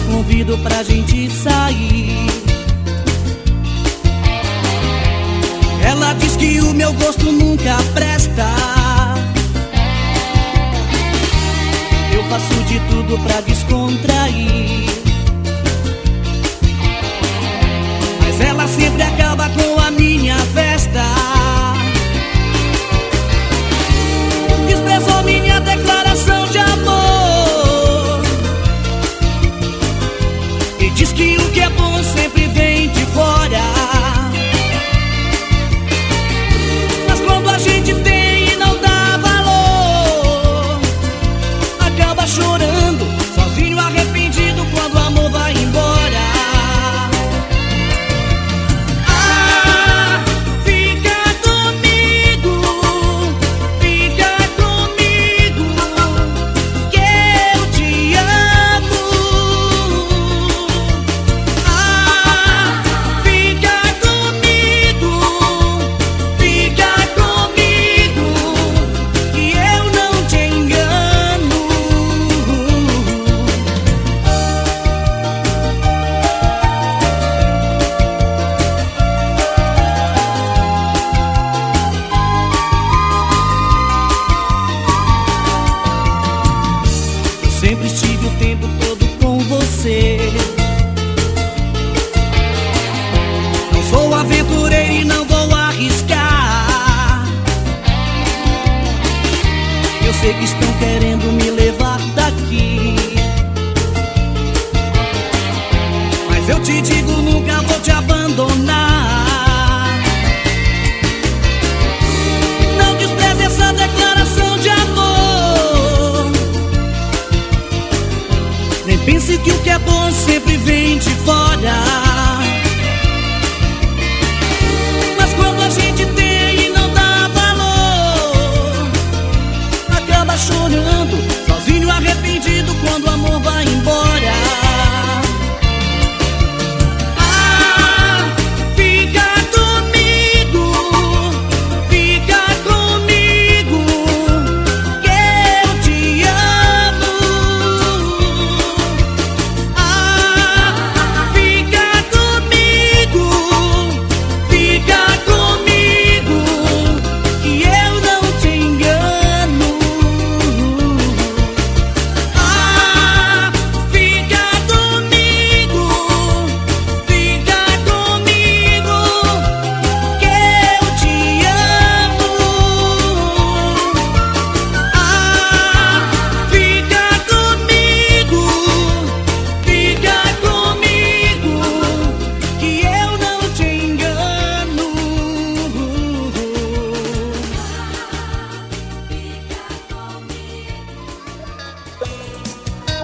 convido pra gente sair. Ela diz que o meu gosto nunca presta. Eu faço de tudo pra descontrair, mas ela sempre acaba com a minha festa. Desprezou minha declaração de amor e diz que o que é bom sempre vem de fora. Mas quando a gente tem e não dá valor, acaba chorando, sozinho, arrependido, quando o amor vai embora. Sempre estive o tempo todo com você. Não sou aventureiro e não vou arriscar. Eu sei que estão querendo me levar daqui, mas eu te digo, nunca vou te abandonar. Não despreze essa declaração de amor, nem pense que o que é bom sempre vem de fora.